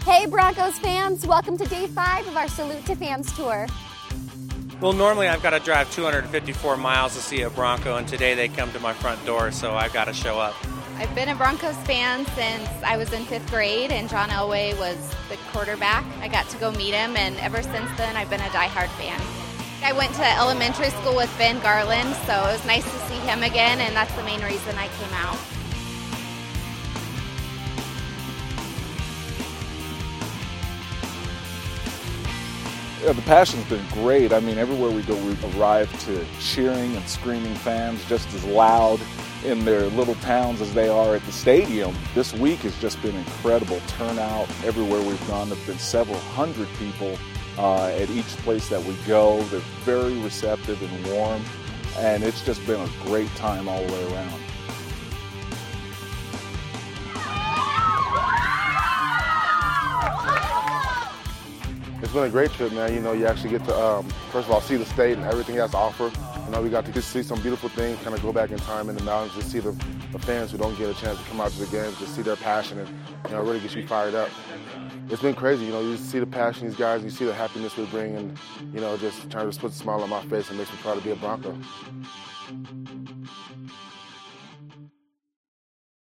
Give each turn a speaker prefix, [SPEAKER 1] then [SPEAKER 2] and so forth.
[SPEAKER 1] Hey Broncos fans, welcome to day 5 of our Salute to Fans tour.
[SPEAKER 2] Well, normally I've got to drive 254 miles to see a Bronco, and today they come to my front door, so I've got to show up.
[SPEAKER 3] I've been a Broncos fan since I was in 5th grade, and John Elway was the quarterback. I got to go meet him, and ever since then I've been a diehard fan. I went to elementary school with Ben Garland, so it was nice to see him again, and that's the main reason I came out.
[SPEAKER 4] Yeah, the passion's been great. I mean, everywhere we go, we arrive to cheering and screaming fans just as loud in their little towns as they are at the stadium. This week has just been incredible turnout everywhere we've gone. There have been several hundred people at each place that we go. They're very receptive and warm, and it's just been a great time all the way around.
[SPEAKER 5] It's been a great trip, man. You know, you actually get to, first of all, see the state and everything it has to offer. You know, we got to just see some beautiful things, kind of go back in time in the mountains, just see the fans who don't get a chance to come out to the games, just see their passion, and, you know, it really gets you fired up. It's been crazy, you know, you see the passion of these guys, you see the happiness we bring, and, you know, just trying to put a smile on my face and makes me proud to be a Bronco.